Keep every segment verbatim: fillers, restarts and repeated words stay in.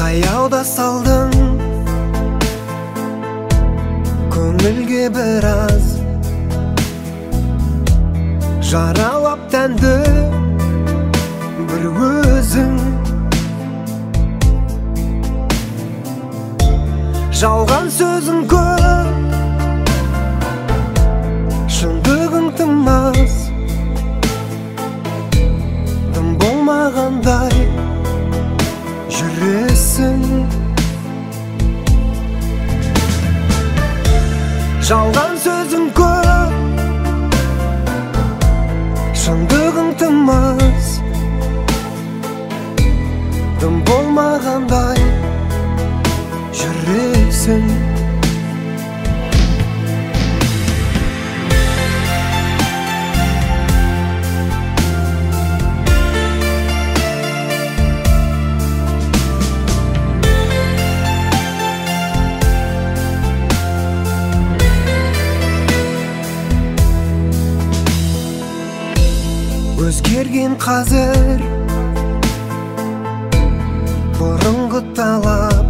аяуда салдың көңілге біраз, жаралап тәнді бір өзің. Жалған сөзің көп, шындығың тым аз, дым болмағандай жүресің. Жалған сөзің көп, шындығың тым аз, дым болмағандай жүресің. Өзгерген қазір бұрынғы талап,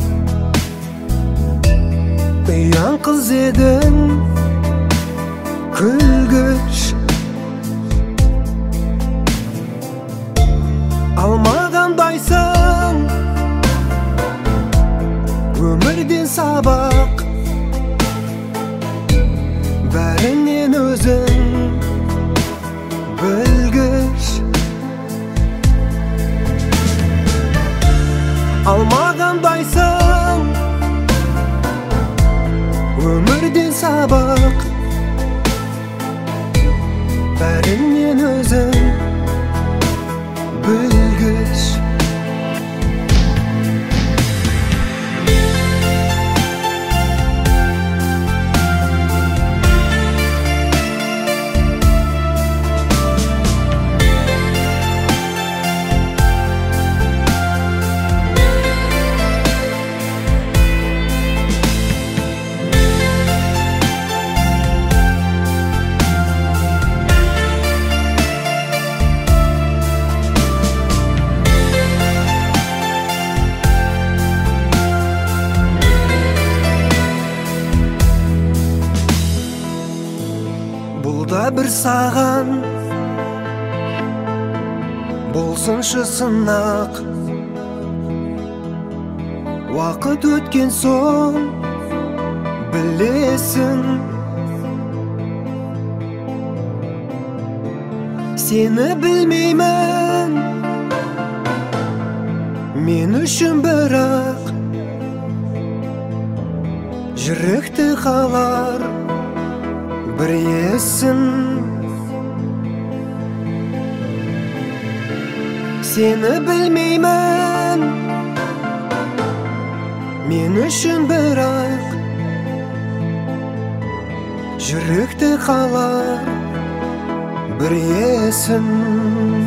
ұяң қыз едің күлгіш, алмағандайсың өмірден сабақ, бәрінен өзің білгіш. Алмағандайсың өмірден сабақ, бәрінен өзің білгіш. Бұл да бір саған болсыншы сынақ, уақыт өткен соң білесің. Сені білмеймін мен үшін, бірақ жүректі қалар бір есің. Сені білмеймін мен үшін, бірақ жүректі қалар бір есің.